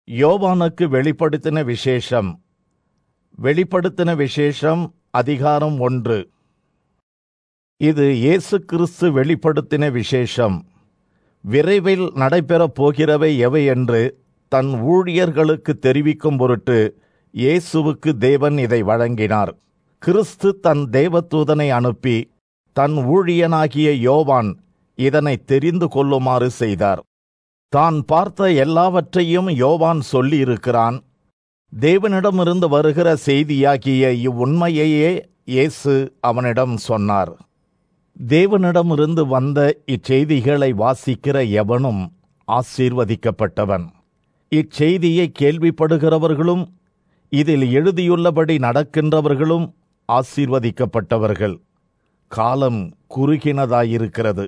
யோவானுக்கு வெளிப்படுத்தின விசேஷம். வெளிப்படுத்தின விசேஷம் அதிகாரம் 1. இது இயேசு கிறிஸ்து வெளிப்படுத்தின விசேஷம். விரைவில் நடைபெறப் போகிறவை எவை என்று தன் ஊழியர்களுக்கு தெரிவிக்கும் பொருட்டு இயேசுவுக்கு தேவன் இதை வழங்கினார். கிறிஸ்து தன் தேவதூதனை அனுப்பி தன் ஊழியனாகிய யோவான் இதனை தெரிந்து கொள்ளுமாறு செய்தார். தான் பார்த்த எல்லாவற்றையும் யோவான் சொல்லியிருக்கிறான். தேவனிடமிருந்து வருகிற செய்தியாகிய இவ்வுண்மையையே இயேசு அவனிடம் சொன்னார். தேவனிடமிருந்து வந்த இச்செய்திகளை வாசிக்கிற எவனும் ஆசீர்வதிக்கப்பட்டவன். இச்செய்தியை கேள்விப்படுகிறவர்களும் இதில் எழுதியுள்ளபடி நடக்கின்றவர்களும் ஆசீர்வதிக்கப்பட்டவர்கள். காலம் குறுகினதாயிருக்கிறது.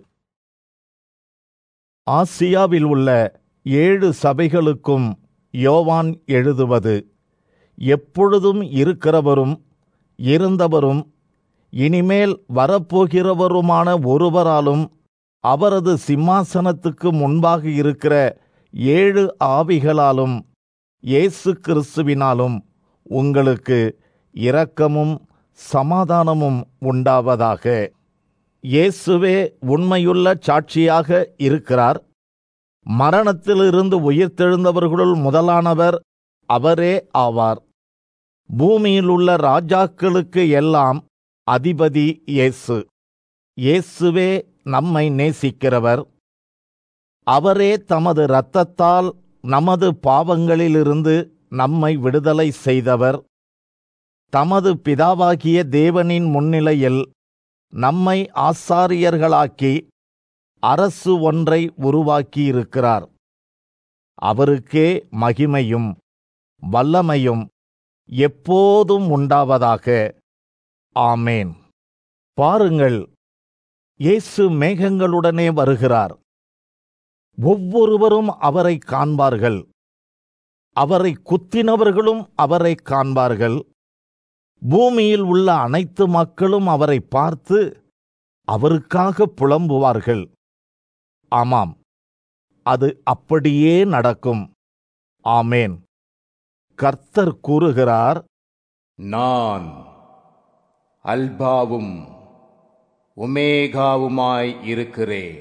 ஆசியாவில் உள்ள 7 சபைகளுக்கும் யோவான் எழுதுவது: எப்பொழுதும் இருக்கிறவரும் இருந்தவரும் இனிமேல் வரப்போகிறவருமான ஒருவராலும் அவரது சிம்மாசனத்துக்கு முன்பாக இருக்கிற 7 ஆவிகளாலும் இயேசு கிறிஸ்துவினாலும் உங்களுக்கு இரக்கமும் சமாதானமும் உண்டாவதாக. இயேசுவே உண்மையுள்ள சாட்சியாக இருக்கிறார். மரணத்திலிருந்து உயிர்த்தெழுந்தவர்களுள் முதலானவர் அவரே ஆவார். பூமியில் உள்ள ராஜாக்களுக்கு எல்லாம் அதிபதி இயேசு. இயேசுவே நம்மை நேசிக்கிறவர். அவரே தமது இரத்தத்தால் நமது பாவங்களிலிருந்து நம்மை விடுதலை செய்தவர். தமது பிதாவாகிய தேவனின் முன்னிலையில் நம்மை ஆசாரியர்களாக்கி அரசு ஒன்றை உருவாக்கியிருக்கிறார். அவருக்கே மகிமையும் வல்லமையும் எப்போதும் உண்டாவதாக. ஆமேன். பாருங்கள், இயேசு மேகங்களுடனே வருகிறார். ஒவ்வொருவரும் அவரை காண்பார்கள். அவரை குத்தினவர்களும் அவரை காண்பார்கள். பூமியில் உள்ள அனைத்து மக்களும் அவரை பார்த்து அவருக்காக புலம்புவார்கள். ஆமாம், அது அப்படியே நடக்கும். ஆமேன். கர்த்தர் கூறுகிறார்: நான் அல்பாவும் ஒமேகாவுமாய் இருக்கிறேன்.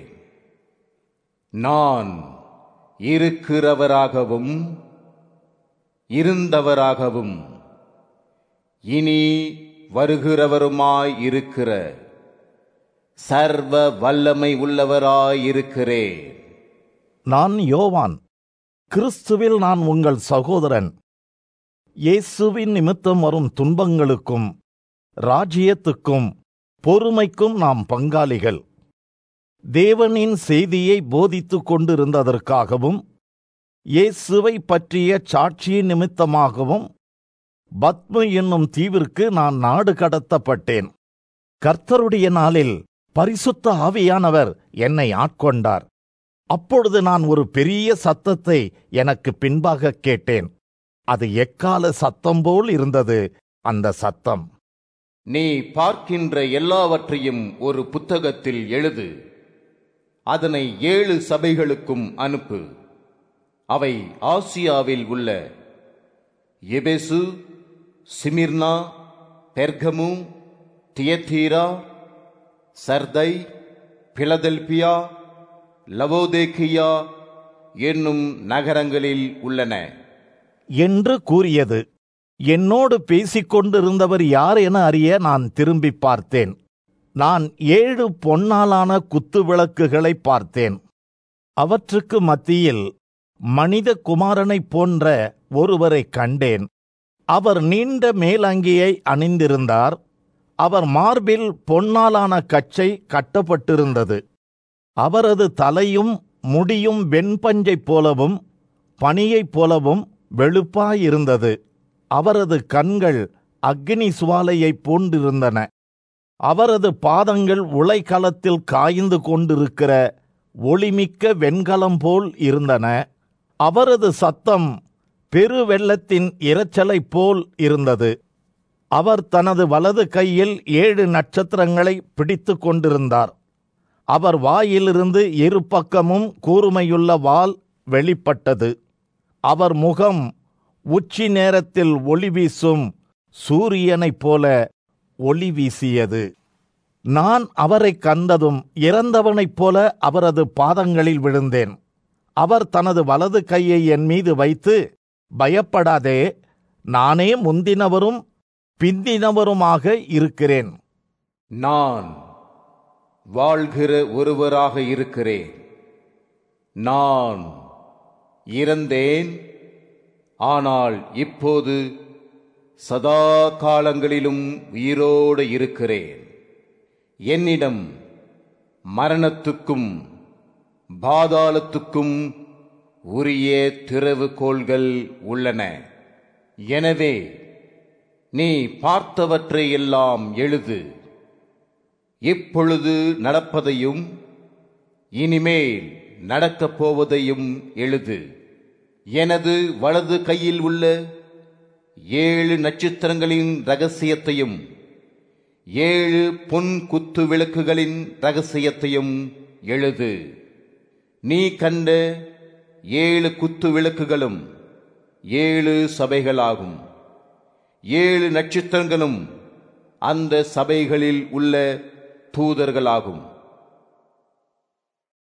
நான் இருக்கிறவராகவும் இருந்தவராகவும் இனி வருகிறவருமாயிருக்கிற சர்வ வல்லமை உள்ளவராயிருக்கிறேன். நான் யோவான், கிறிஸ்துவில் நான் உங்கள் சகோதரன். இயேசுவின் நிமித்தம் வரும் துன்பங்களுக்கும் ராஜ்யத்துக்கும் பொறுமைக்கும் நாம் பங்காளிகள். தேவனின் செய்தியை போதித்துக் கொண்டிருந்ததற்காகவும் இயேசுவை பற்றிய சாட்சியின் நிமித்தமாகவும் பத்மு என்னும் தீவிற்கு நான் நாடு கடத்தப்பட்டேன். கர்த்தருடைய நாளில் பரிசுத்த ஆவியானவர் என்னை ஆட்கொண்டார். அப்பொழுது நான் ஒரு பெரிய சத்தத்தை எனக்கு பின்பாக கேட்டேன். அது எக்கால சத்தம் போல் இருந்தது. அந்த சத்தம்: நீ பார்க்கின்ற எல்லாவற்றையும் ஒரு புத்தகத்தில் எழுது. அதனை 7 சபைகளுக்கும் அனுப்பு. அவை ஆசியாவில் உள்ள எபேசு, சிமிர்னா, பெர்கமு, தியத்தீரா, சர்தை, பிலதெல்பியா, லவோதேக்கியா என்னும் நகரங்களில் உள்ளன என்று கூறியது. என்னோடு பேசிக்கொண்டிருந்தவர் யார் என அறிய நான் திரும்பி பார்த்தேன். நான் 7 பொன்னாலான குத்து விளக்குகளை பார்த்தேன். அவற்றுக்கு மத்தியில் மனித குமாரனைப் போன்ற ஒருவரை கண்டேன். அவர் நீண்ட மேலங்கியை அணிந்திருந்தார். அவர் மார்பில் பொன்னாலான கச்சை கட்டப்பட்டிருந்தது. அவரது தலையும் முடியும் வெண்பஞ்சைப் போலவும் பனியைப் போலவும் வெளுப்பாயிருந்தது. அவரது கண்கள் அக்கினி சுவாலையைப் போன்றிருந்தன. அவரது பாதங்கள் உலைக்களத்தில் காய்ந்து கொண்டிருக்கிற ஒளிமிக்க வெண்கலம் போல் இருந்தன. அவரது சத்தம் பெருவெள்ளத்தின் இரைச்சலைப் போல் இருந்தது. அவர் தனது வலது கையில் 7 நட்சத்திரங்களை பிடித்து கொண்டிருந்தார். அவர் வாயிலிருந்து 2 பக்கமும் கூர்மையுள்ள வாள் வெளிப்பட்டது. அவர் முகம் உச்சி நேரத்தில் ஒளி வீசும் சூரியனைப் போல ஒளி வீசியது. நான் அவரை கண்டதும் இறந்தவனைப் போல அவரது பாதங்களில் விழுந்தேன். அவர் தனது வலது கையை என் மீது வைத்து, பயப்படாதே, நானே முந்தினவரும் பிந்தினவருமாக இருக்கிறேன். நான் வாழ்கிற ஒருவராக இருக்கிறேன். நான் இறந்தேன், ஆனால் இப்போது சதா காலங்களிலும் உயிரோடு இருக்கிறேன். என்னிடம் மரணத்துக்கும் பாதாளத்துக்கும் உரிய திறவுகோல்கள் உள்ளன. எனவே நீ பார்த்தவற்றை எல்லாம் எழுது. இப்பொழுது நடப்பதையும் இனிமேல் நடக்கப் போவதையும் எழுது. எனது வலது கையில் உள்ள 7 நட்சத்திரங்களின் இரகசியத்தையும் 7 பொன் குத்து விளக்குகளின் இரகசியத்தையும் எழுது. நீ கண்ட 7 குத்து விளக்குகளும் 7 சபைகளாகும். 7 நட்சத்திரங்களும் அந்த சபைகளில் உள்ள தூதர்களாகும்.